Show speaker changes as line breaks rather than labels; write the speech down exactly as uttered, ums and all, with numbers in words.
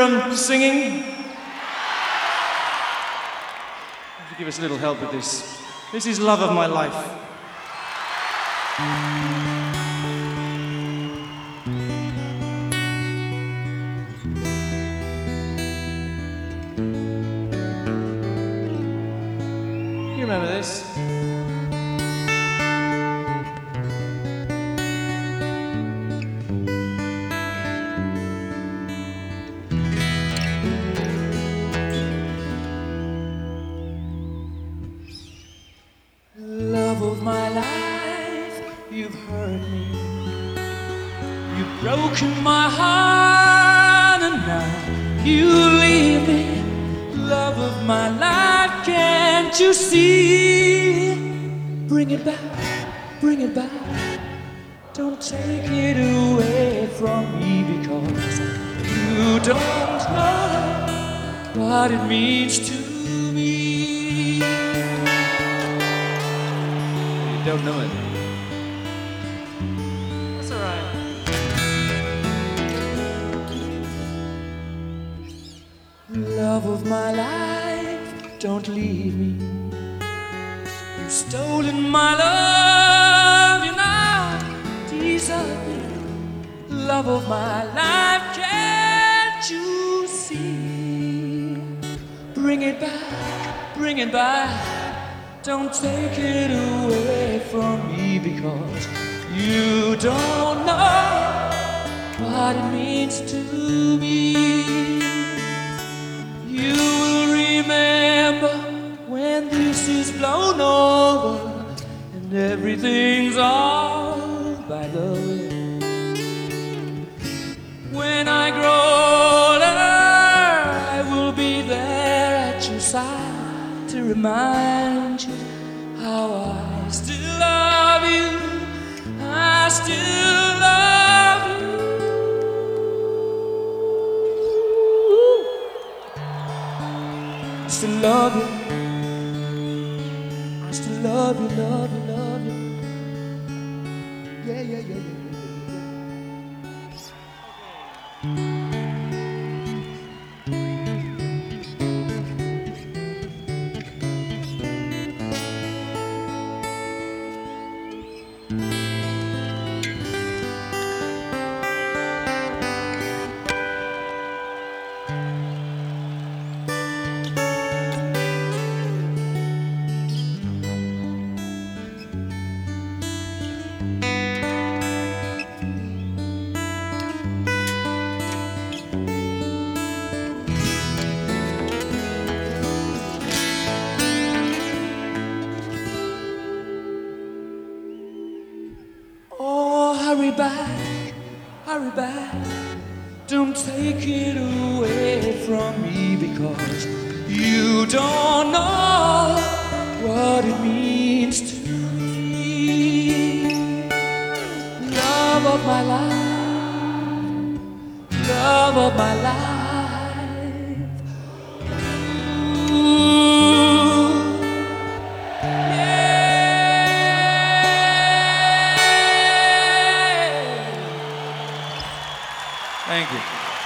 I'm singing? Give us a little help with this. This is Love of My Life. You remember this?
Love of my life, you've hurt me. You've broken my heart and now you leave me. Love of my life, can't you see? Bring it back, bring it back. Don't take it away from me, because you don't know what it means to me.
You don't know it. That's all right.
Love of my life, don't leave me. You've stolen my love, you now desert me. Love of my life, can't you see? Bring it back, bring it back. Don't take it away from me, because you don't know what it means to me. You will remember when this is blown over and everything's all by the way. When I grow older, I will be there at your side to remind you how I still love you. I still love you. I still love you. I still love you, love you, love you. Yeah, yeah, yeah, yeah, yeah. Oh, hurry back, hurry back. Don't take it away from me, because you don't know what it means to me. Love of my life, love of my life. Ooh, yeah.
Thank you.